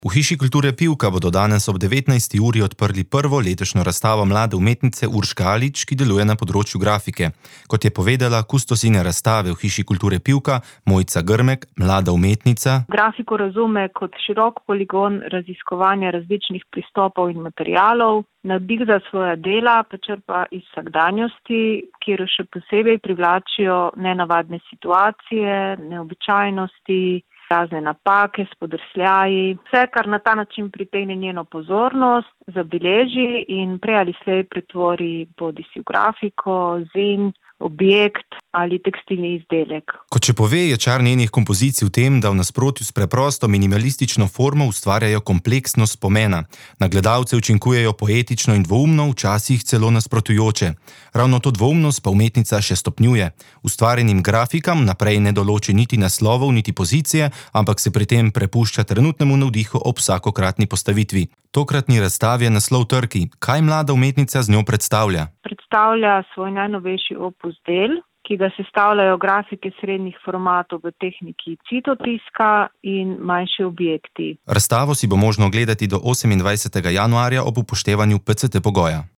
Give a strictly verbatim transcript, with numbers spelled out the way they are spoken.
V Hiši kulture Pivka bodo danes ob devetnajsti uri odprli prvo letošnjo razstavo mlade umetnice Urške Alič, ki deluje na področju grafike. Kot je povedala kustosinja razstave v Hiši kulture Pivka, Mojca Grmek, mlada umetnica. Grafiko razume kot širok poligon raziskovanja različnih pristopov in materialov, navdih za svoja dela pa črpa iz vsakdanjosti, kjer še posebej privlačijo nenavadne situacije, neobičajnosti, razne napake, spodrsljaji. Vse, kar na ta način pritegne njeno pozornost, zabeleži in prej ali slej pretvori bodisi v grafiko, zin, objekt ali tekstilni izdelek. Kot še pove, je čar njenih kompozicij v tem, da v nasprotju s preprosto minimalistično formo ustvarjajo kompleksnost spomena. Na gledalce učinkujejo poetično in dvoumno, včasih celo nasprotujoče. Ravno to dvoumnost pa umetnica še stopnjuje. Ustvarjenim grafikam naprej ne določi niti naslovov, niti pozicije, ampak se pri tem prepušča trenutnemu navdihu ob vsakokratni postavitvi. Tokratni razstavi je naslov Trki. Kaj mlada umetnica z njo predstavlja? Predstavlja svoj najnovejši opus del, ki ga sestavljajo grafike srednjih formatov v tehniki citotiska in manjši objekti. Razstavo si bo možno ogledati do osemindvajsetega januarja ob upoštevanju P C T pogoja.